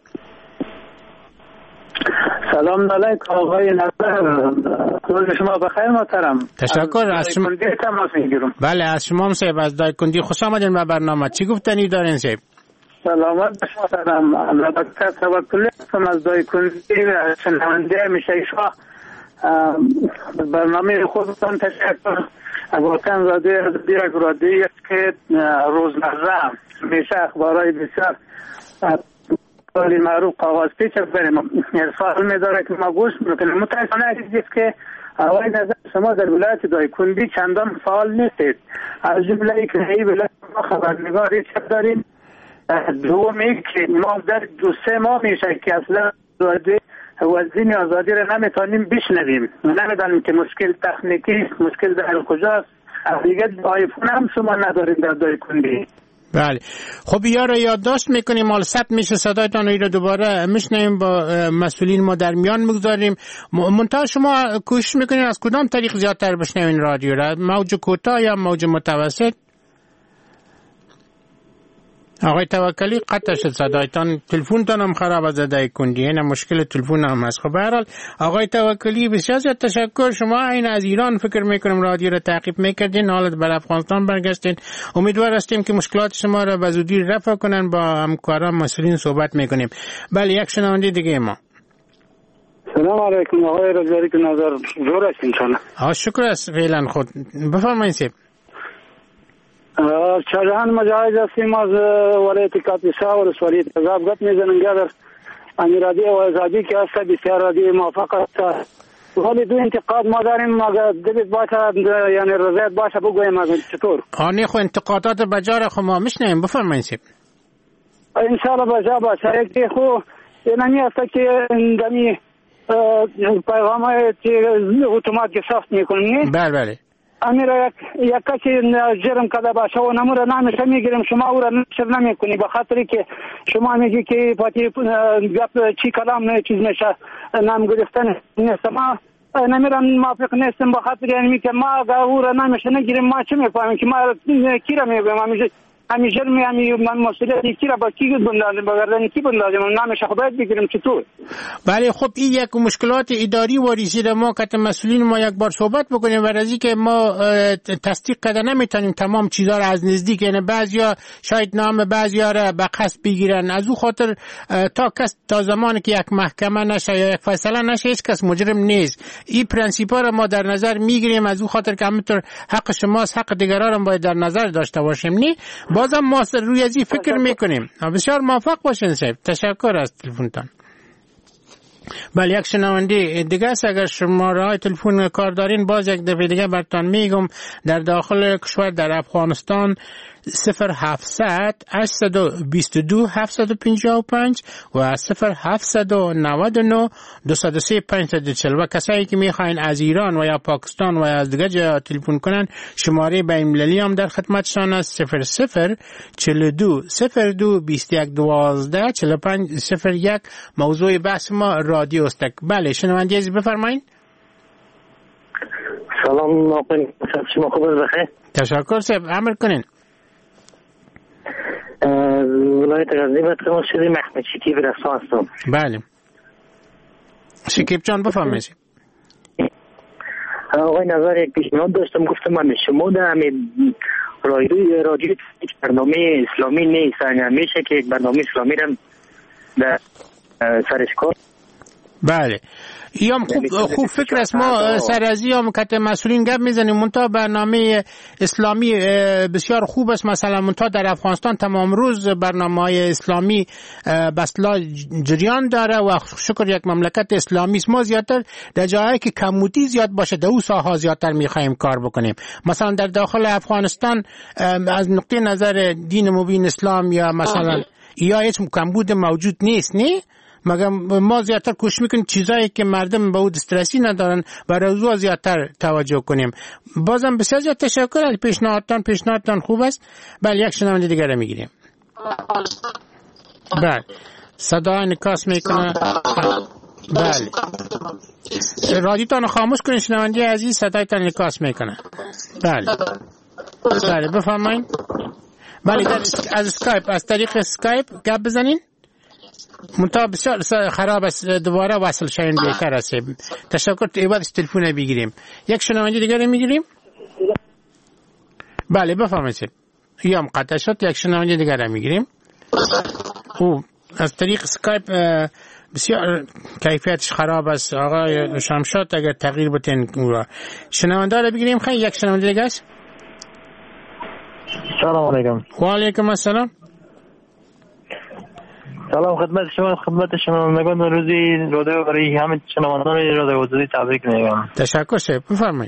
Speaker 13: سلام علیکم آقای نظر، روز شما بخیر محترم.
Speaker 8: تشکر از شما. بله از شما صاحب از دایکندی خوش آمدین به برنامه. چی گفتنی دارین صاحب؟
Speaker 13: سلامت باشید محترم. البته توکلی هستم از دایکندی، شنونده میشه شما برنامه خودتان. تشکر. واقعا رادیو یک رادیویی است که روزمره میشه اخبارهای بسیار ولی معروف کاغذ پیچ بریم سوال می‌داره که ما گوش می‌کنیم. متأسفانه چیزی که آقای نظر شما در ولایت دایکندی چندان فعال نیستید. از جمله که این ولایت ما خبرنگاری چپ داریم. دومی که ما در دو سه ماه میشه که اصلا رادیو وزین آزادی را نمیتونیم بشنویم. نمیدانیم که مشکل تکنیکی مشکل در کجاست. دیگه آیفون هم شما نداریم در دایکندی.
Speaker 8: بله خب یا را یادداشت میکنیم، مال ثبت میشه صدایتان رو دوباره میشنیم، با مسئولین ما در میان میگذاریم. منتها شما کوشش میکنین از کدام طریق زیادتر بشنوین رادیو را؟ موج کوتاه یا موج متوسط؟ آقای توکلی قطع شد صدایتان، تلفنتان هم خراب از دایکندی، این مشکل تلفن هم هست. خب به هر حال آقای توکلی بسیار زیاد تشکر. شما این از ایران فکر میکنم رادیو را تعقیب میکردین، حالا بر افغانستان برگشتین. امیدوار هستیم که مشکلات شما را به زودی رفع کنن. با همکاران مسئولین صحبت میکنیم. بله یک شنونده دیگه ما.
Speaker 9: سلام علیکم آقای رضایی که نظر جور هستین چانه.
Speaker 8: آه شکر است فعلا. خود بفرمایید سیب.
Speaker 9: شاهجهان مجاهد هستیم از ولایت کاپیسا و رسوالی تذاب گفت میزنن گذر امی رادیو و ازادی که هست بسیار رادیو موفق است، ولی دو انتقاد ما داریم. اگر دبیت باشه یعنی رضایت باشه بگویم از چطور؟
Speaker 8: آنی خو انتقادات بجار خو ما میشنیم. بفرمایید سیب.
Speaker 9: انشاءالله بجا باشه. یکی خو اینمی هست که دمی پیغام های اتومات که سافت میکنیم.
Speaker 8: بله بله
Speaker 9: امیر یک کسی جرم کده باشه و نمور نامش میگیریم، شما او را نشر نمیکنی به خاطری که شما میگی که پاتی گپ چی کلام نه چیز میشه نام گرفتن نیست. ما نمیرم موافق نیستم به خاطر یعنی که ما اگر او را نامش نگیریم ما چه میفهمیم که ما کی را میگویم همیشه همی جرمی همی من مسئولیتی کی را با کی بندازیم بگردن کی بندازیم نامش خودت بگیریم چطور؟
Speaker 8: بله خب این یک مشکلات اداری و رسیده ما که مسئولین ما یک بار صحبت بکنیم و رازی که ما تصدیق کده نمیتونیم تمام چیزا را از نزدیک، یعنی بعضیا شاید نام بعضیا را به قصد بگیرن. از او خاطر تا کس تا زمانی که یک محکمه نشه یا یک فیصله نشه هیچ کس مجرم نیست. این پرنسیپا را ما در نظر میگیریم. از او خاطر که همینطور حق شماست حق دیگران هم باید در نظر داشته باشیم. نه بازم ما روی ازی فکر میکنیم. بسیار موفق باشین صاحب. تشکر از تلفنتان. بله یک شنونده دیگه است. اگر شما راه تلفن کار دارین باز یک دفعه دیگه براتون میگم. در داخل کشور در افغانستان صفر هفتصد هشتصد و بیست و دو هفتصد و پنجاه و پنج و صفر هفتصد و نود و نه دویست و سه پنجصد و چهل و کسایی که میخواین از ایران و یا پاکستان و یا از دیگه جا تلفن کنن شماره بین المللی هم در خدمتشان است. صفر صفر چهل و دو صفر دو بیست و یک دوازده چهل و پنج صفر یک. موضوع بحث ما رادیو است. بله شنونده عزیز بفرمایید.
Speaker 9: سلام آقای شما خوب بخیر.
Speaker 8: تشکر صاحب امر کنین.
Speaker 9: ولایت غزنی بطرمان شده محمد شکیب رسا هستم.
Speaker 8: بله شکیب جان بفرمایید.
Speaker 9: آقای نظر یک پیشنهاد داشتم، گفتم من شما در همین رادیو رادیو برنامه اسلامی نیست، میشه که یک برنامه اسلامی رو در سرش کار.
Speaker 8: بله یام خوب خوب فکر است. ما سر از یا مکت مسئولین گپ میزنیم. منتها برنامه اسلامی بسیار خوب است. مثلا منتها در افغانستان تمام روز برنامه‌های اسلامی بسلا جریان داره و شکر یک مملکت اسلامی است. ما زیادتر در جاهایی که کمبودی زیاد باشه در اون ساحه زیادتر می‌خوایم کار بکنیم. مثلا در داخل افغانستان از نقطه نظر دین مبین اسلام یا مثلا یا هیچ کمبود موجود نیست، نه مگر ما زیادتر کوشش میکنیم چیزایی که مردم به اون دسترسی ندارن برای اوضاع زیادتر توجه کنیم. بازم بسیار زیاد تشکر از پیشنهادتان. پیشنهادتان خوب است. بله یک شنونده دیگر رو میگیریم. بله صدا انعکاس میکنه. بله رادیوتان خاموش کنید شنونده عزیز، صدایتان انعکاس میکنه. بله بله بفرمایید. بله در از اسکایپ از طریق اسکایپ گپ بزنین. منتها بسیار خراب است، دوباره وصل شاین بهتر است. تشکر. ایوادش تلفن بگیریم. یک شنونده دیگر میگیریم. بله بفرمایید. یا قطع شد. یک شنونده دیگر میگیریم. او از طریق اسکایپ بسیار کیفیتش خراب است. آقای شمشاد اگر تغییر بتین شنونده رو بگیریم. خیلی یک شنونده دیگر است.
Speaker 16: سلام علیکم.
Speaker 8: و علیکم السلام.
Speaker 16: سلام خدمت شما، خدمت شنوندگان روزی رادیو برای همه شنوندگان رادیو آزادی تبریک میگم.
Speaker 8: تشکر شد. بفرمایید.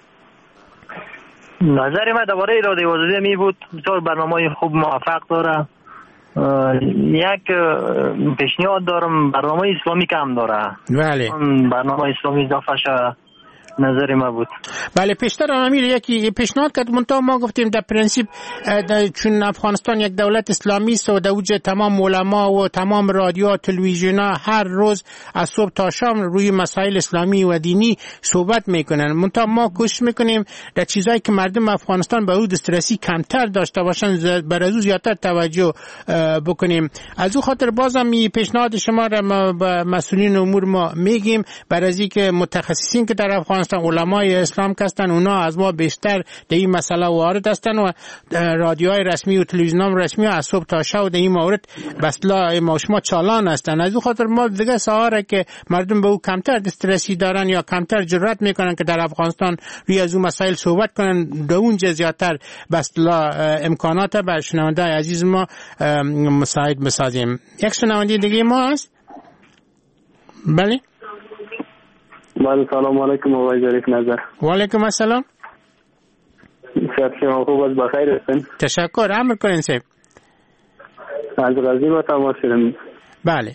Speaker 16: نظر من درباره رادیو آزادی می بود بسیار برنامه خوب موفق داره. یک پیشنهاد دارم، برنامه اسلامی کم داره.
Speaker 8: بله
Speaker 16: برنامه اسلامی اضافه شه. نظر ما بود.
Speaker 8: بله پیشتر امیر یکی پیشنهاد کرد. منتها ما گفتیم در پرنسیپ چون افغانستان یک دولت اسلامی است و در اوج تمام علما و تمام رادیو و تلویزیون‌ها هر روز از صبح تا شام روی مسائل اسلامی و دینی صحبت میکنن. منتها ما کوشش میکنیم در چیزایی که مردم افغانستان به او دسترسی کمتر داشته باشن بر از او زیادتر توجه بکنیم. از او خاطر بازم می پیشنهاد شما را ما به مسئولین امور ما میگیم بر از اینکه متخصصین که در افغانستان علمای اسلام هستند اونا از ما بیشتر در این مسئله وارد هستند و رادیوهای رسمی و تلویزیون‌های رسمی از صبح تا شب در این مورد بسلا ما شما چالان هستند. از اون خاطر ما دیگه سواره که مردم به او کمتر دسترسی دارن یا کمتر جرأت میکنن که در افغانستان روی از اون مسائل صحبت کنن، در اونجا زیادتر بسلا امکانات بر شنونده عزیز ما مساعد بسازیم. یک شنونده دیگه ما هست. بله
Speaker 9: بله سلام علیکم آقای ظریف نظر.
Speaker 8: و علیکم السلام.
Speaker 9: شب شما خوب است، بخیر هستین؟
Speaker 8: تشکر. امر کنین صاحب.
Speaker 9: از غزنی با تماس شدم.
Speaker 8: بله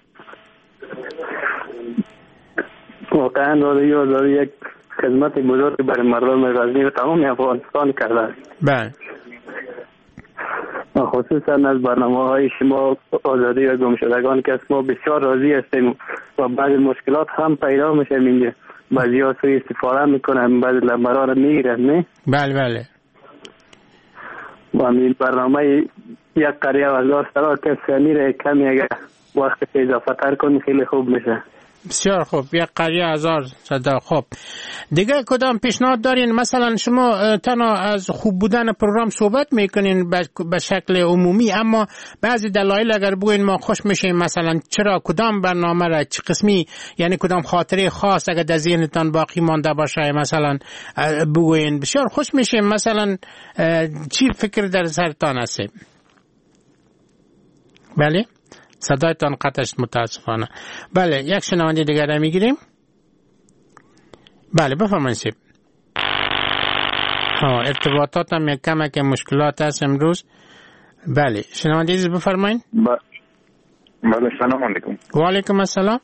Speaker 9: واقعا رادیو آزادی یک خدمت بزرگ برای مردم غزنی و تمام افغانستان کرده.
Speaker 8: بله
Speaker 9: خصوصا از برنامه های شما آزادی و گمشدگان که ما بسیار راضی هستیم و بعض مشکلات هم پیدا میشه. اینجا بعضی ها سوی استفاده میکنن، بعضی لمبرها رو میگیرن. نه
Speaker 8: بله بله
Speaker 9: و این برنامه یک قریه و هزار سرا کسی میره کمی اگر وقت اضافه تر کنی خیلی خوب میشه.
Speaker 8: بسیار خوب. یک قریه هزار صدا. خوب دیگه کدام پیشنهاد دارین؟ مثلا شما تنها از خوب بودن پروگرام صحبت میکنین به شکل عمومی، اما بعضی دلایل اگر بگوین ما خوش میشیم، مثلا چرا کدام برنامه را چه قسمی، یعنی کدام خاطره خاص اگر در ذهنتان باقی مانده باشه مثلا بگوین بسیار خوش میشیم. مثلا چی فکر در سرتان هست؟ بله صدایتان قطعش متاسفانه. بله یک شنونده دیگر را میگیریم. بله بفرمایید. ها ارتباطات هم یک کم که مشکلات هست امروز. بله شنونده دیگر بفرمایید.
Speaker 17: بله سلام علیکم.
Speaker 8: و علیکم السلام.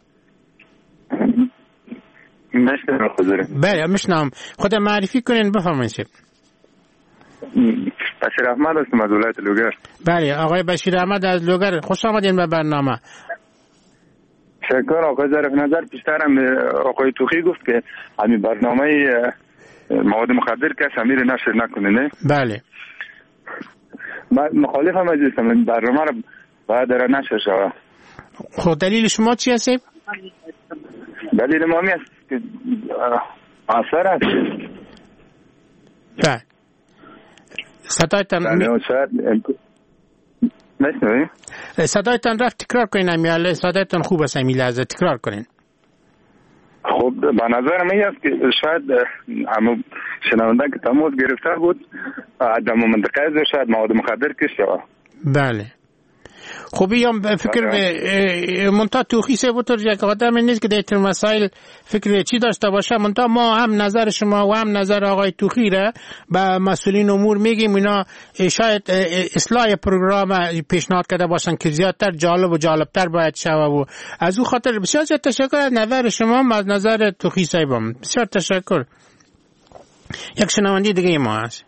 Speaker 17: نشنم خودم.
Speaker 8: بله میشنم. خود معرفی کنین بفرمایید.
Speaker 17: بشیر احمد هستم از ولایت لوگر.
Speaker 8: بله آقای بشیر احمد از لوگر، خوش آمدین به برنامه.
Speaker 17: شکر آقای ظریف نظر. پیشترم آقای توخی گفت که همین برنامه مواد مخدر کس امیر نشر نکنه. نه
Speaker 8: بله
Speaker 17: مخالف هم عزیزم، این برنامه رو باید در نشر شود.
Speaker 8: خب دلیل شما چی هست؟
Speaker 17: دلیل ما می است که اثر است.
Speaker 8: بله صدایتان
Speaker 17: نشنوی؟
Speaker 8: صدایتان رفت تکرار کنین امیاله صدایتان خوب است امی لحظه تکرار کنین.
Speaker 17: خب به نظر من است که شاید همو شنونده که تماس گرفته بود در منطقه از شاید مواد مخدر کشته و
Speaker 8: بله خب یا فکر منطقه توخی سه بطور یک آدم نیست که دیتر مسائل فکر چی داشته باشه منطقه ما هم نظر شما و هم نظر آقای توخی را به مسئولین امور میگیم اینا شاید اصلاح پروگرام پیشنهاد کرده باشن که زیادتر جالب و جالبتر باید شوه و از او خاطر بسیار زیاد تشکر از نظر شما از نظر توخی صاحبم بسیار تشکر. یک شنونده دیگه ما هست.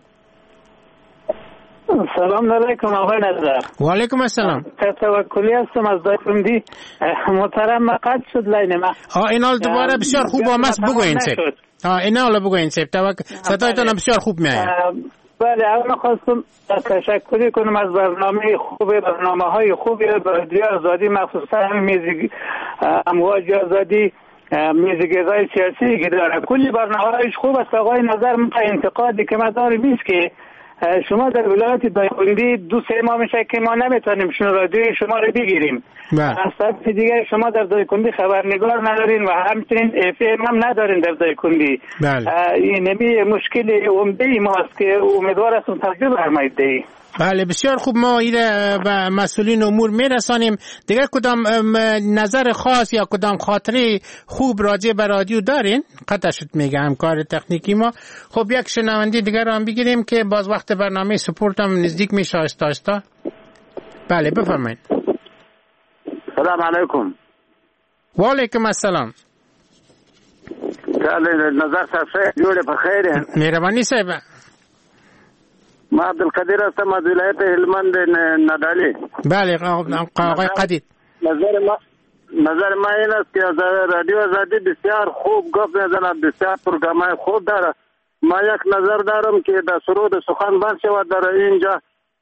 Speaker 13: سلام علیکم آقای نظر.
Speaker 8: و علیکم السلام.
Speaker 13: توکلی هستم از دایکندی. محترم مقد شد لین ما.
Speaker 8: آه اینال دوباره بسیار خوب آمست بگوین سیب. آه اینال بگوین سیب. صدایتان بسیار خوب میآید.
Speaker 13: بله اما خواستم تشکری کنم از برنامه خوب برنامه های خوبی رادیو آزادی مخصوصا میزی امواج آزادی میزی غذای سیاسی که داره کلی برنامه هایش خوب است. آقای نظر من انتقادی که من دارم نیست که شما در ولایت دایکندی دو سه ماه میشه که ما نمیتونیم شما رادیوی شما رو بگیریم. از طرف دیگه شما در دایکندی خبرنگار ندارین و همچنین اف ام هم ندارین در دایکندی. این نمی مشکل عمده ماست که امیدوار هستم توجه فرمایید.
Speaker 8: بله بسیار خوب ما ایره به مسئولین امور میرسانیم. دیگه کدام نظر خاص یا کدام خاطره خوب راجع به رادیو دارین؟ قطع شد میگه همکار تکنیکی ما. خب یک شنونده دیگر رو هم بگیریم که باز وقت برنامه سپورت هم نزدیک میشه آستا آستا. بله بفرمایید.
Speaker 9: سلام علیکم.
Speaker 8: و علیکم السلام.
Speaker 9: نظر صفحه جوڑے بخیر.
Speaker 8: مهربانی صاحب.
Speaker 9: ما عبدالقدیر هستم از ولایت هلمند ندالی.
Speaker 8: بله آقای قدیر.
Speaker 9: نظر ما نظر ما این است که رادیو آزادی بسیار خوب گفت میزند، بسیار پروگرام‌های خوب داره. ما یک نظر دارم که در سرود سخن بند شود در اینجا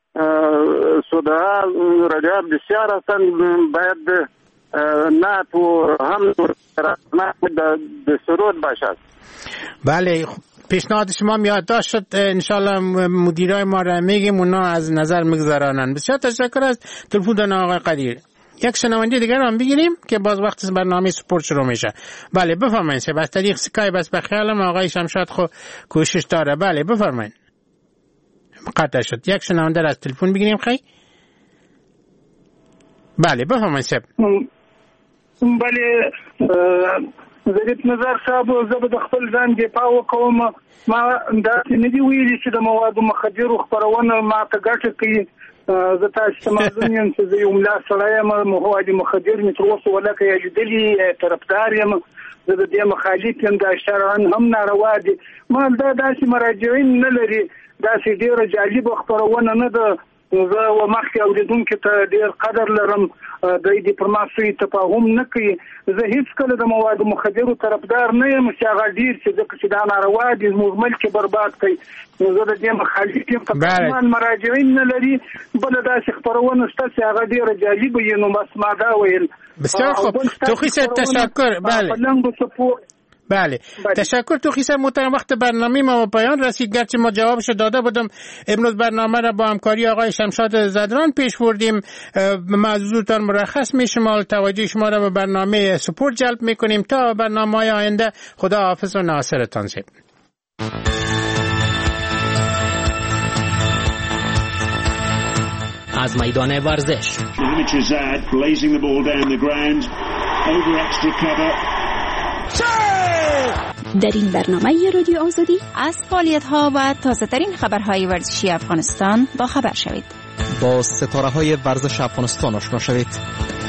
Speaker 9: سودها رادیو بسیار هستند باید نعت و هم در سرود باشد.
Speaker 8: بله پیشنهاد شما یادداشت شد انشالله مدیرای ما را میگیم اونا از نظر میگذارانن. بسیار تشکر از تلفن دادن آقای قدیر. یک شنونده دیگر هم بگیریم که باز وقت برنامه سپورت شروع میشه. بله بفرمایید. بس طریق اسکایپ بس بخیالم آقای شمشاد خو کوشش داره. بله بفرمایید. قطع شد. یک شنونده را از تلفن بگیریم خیلی. بله بفرمایید صاحب.
Speaker 12: بله زریت نظر صاحب زه د خپل ځان دفاع وکوم. ما داسې نه دي ویلي چې د موادو مخدرو خپرونه ما ته ګټه کوي. زه تاسو ته معلوم یم چې زه یو ملا سړی یم. مواد مخدر مې تر اوسه ولکه یا لیدلي طرفدار یم. زه د دې مخالف یم. دا شرعاً هم ناروا دي. ما دا داسې مراجعین نه لري. داسې ډېره جالبه خپرونه نه ده. زه و مخکې اورېدونکو ته ډېر قدر لرم. دوی د پر ما سوی تفاهم نه کوي. زه هیڅ کله د موادو مخدرو طرفدار نه یم چې هغه ډېر چې ځکه چې دا ناروا دي زموږ ملک برباد کوي. نو زه د دې مخالف یم. تقریبا مراجعین نه لري. بله داسې خپرونه شته چې هغه ډېره جالبه وي. نو بس ما دا ویل.
Speaker 8: بسیار خوب. توخی صاحب تشکر. بله بله تشکر توخی صاحب محترم. وقت برنامه ما پایان رسید. گرچه ما جوابش داده بودم امروز برنامه را با همکاری آقای شمشاد زدران پیش بردیم. معذورتان مرخص می شمال توجه شما را به برنامه سپورت جلب می کنیم تا برنامه های آینده. خدا حافظ و ناصرتان صاحب.
Speaker 2: از میدان ورزش
Speaker 5: در این برنامه رادیو آزادی
Speaker 18: از فعالیت‌ها و تازه‌ترین خبرهای ورزشی افغانستان با خبر شوید.
Speaker 2: با ستاره‌های ورزش افغانستان آشنا شوید.